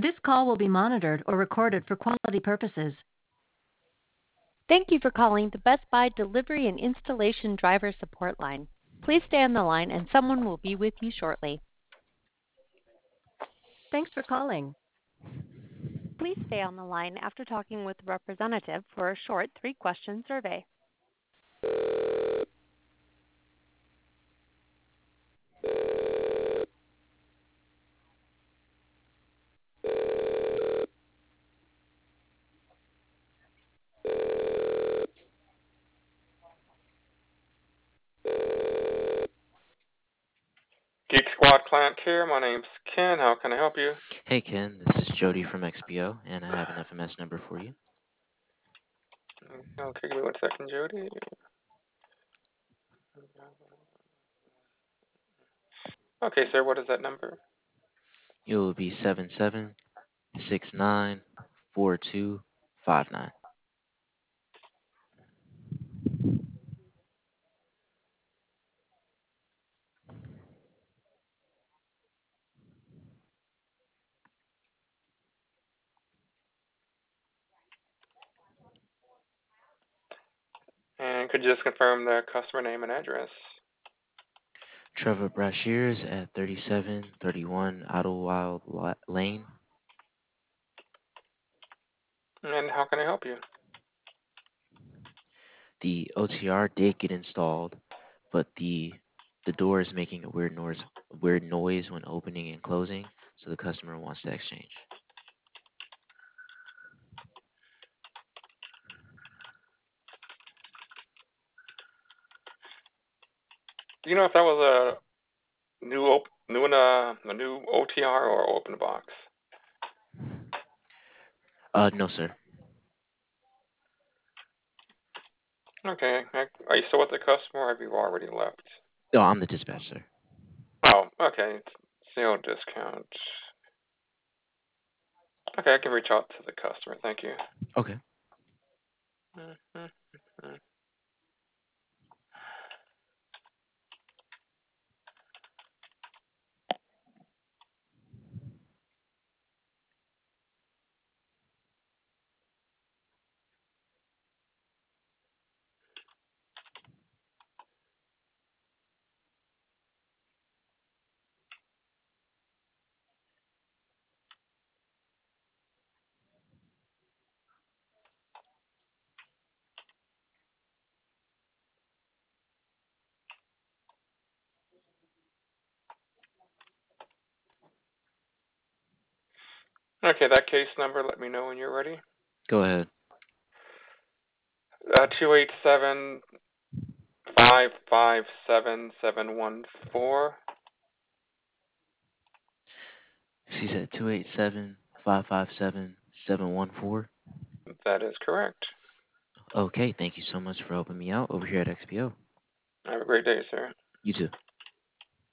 This call will be monitored or recorded for quality purposes. Thank you for calling the Best Buy Delivery and Installation Driver Support Line. Please stay on the line and someone will be with you shortly. Thanks for calling. Please stay on the line after talking with the representative for a short 3-question survey. Geek Squad Client Care, my name's Ken. How can I help you? Hey Ken, this is Jody from XPO, and I have an FMS number for you. Okay, give me 1 second, Jody. Okay, sir, what is that number? It will be 77694259. And could you just confirm the customer name and address? Trevor Brashears at 3731 Idlewild Lane. And how can I help you? The OTR did get installed, but the door is making a weird noise when opening and closing, so the customer wants to exchange. Do you know if that was a new OTR or open box? No sir. Okay, are you still with the customer or have you already left? No, I'm the dispatch, sir. Oh, okay, sale discount. Okay, I can reach out to the customer, thank you. Okay. Okay, that case number, let me know when you're ready. Go ahead. 287-557-714. She said 287-557-714. That is correct. Okay, thank you so much for helping me out over here at XPO. Have a great day, sir. You too.